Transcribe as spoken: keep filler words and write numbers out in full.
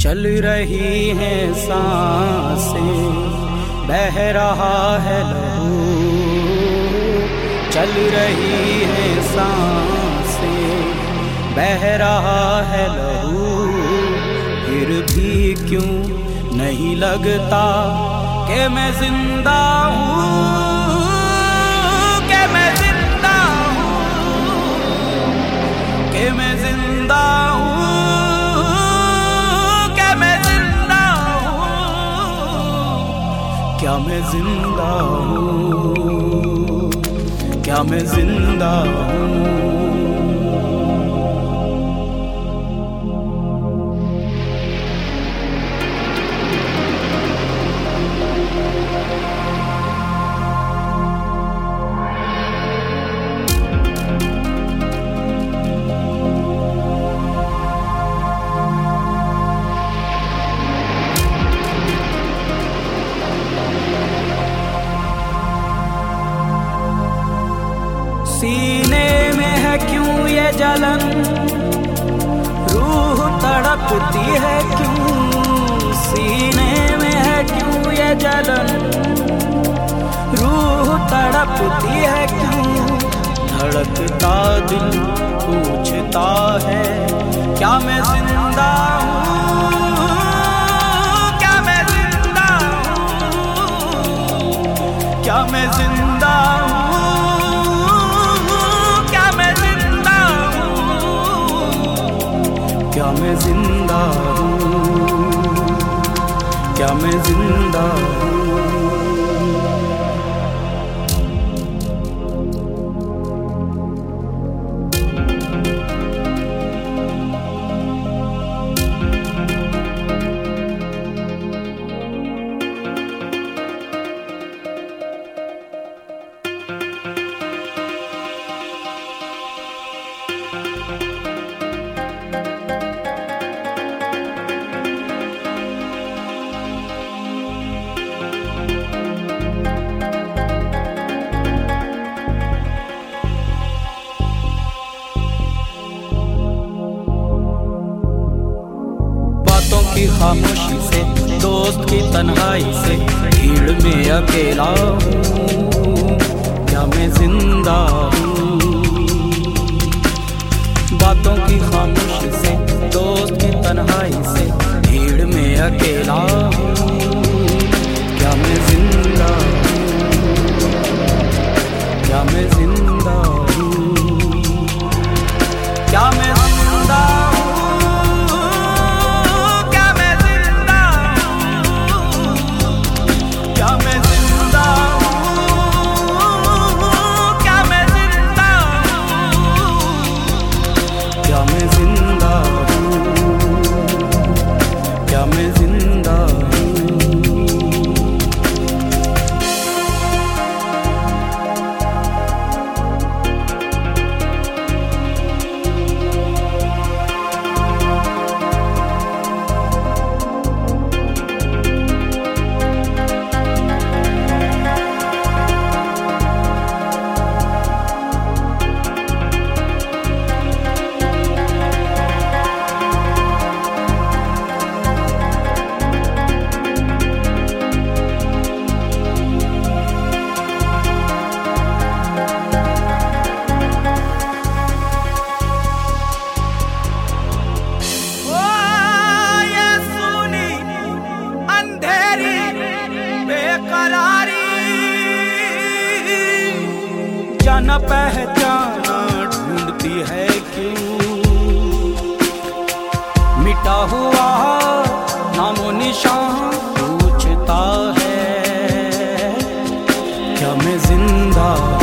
चल रही हैं सांसें, बह रहा है लहू। चल रही हैं सांसें, बह रहा है लहू। फिर भी क्यों नहीं लगता कि मैं जिंदा हूँ, कि मैं जिंदा हूँ, कि मैं जिंदा हूँ, कि मैं जिंदा हूँ। क्या मैं जिंदा हूँ, क्या मैं जिंदा हूँ। सीने में है क्यों ये जलन, रूह तड़पती है क्यों। सीने में है क्यों ये जलन, रूह तड़पती है क्यों। धड़कता दिल पूछता है, क्या मैं जिंदा हूँ, क्या मैं जिंदा हूँ, क्या मैं जिंदा हूँ, क्या मैं जिंदा हूँ, क्या मैं जिंदा हूँ। की खामोशी से, दोस्त की तन्हाई से, भीड़ में अकेला हूँ, क्या मैं जिंदा हूँ। बातों की खामोशी से, दोस्त की तन्हाई से, भीड़ में अकेला हूँ, क्या मैं जिंदा हूँ, क्या मैं जिंदा हूँ, क्या मैं जिंदा हूँ। जाना पहचाना ढूंढती है क्यों, मिटा हुआ नामो निशान पूछता है, क्या मैं जिंदा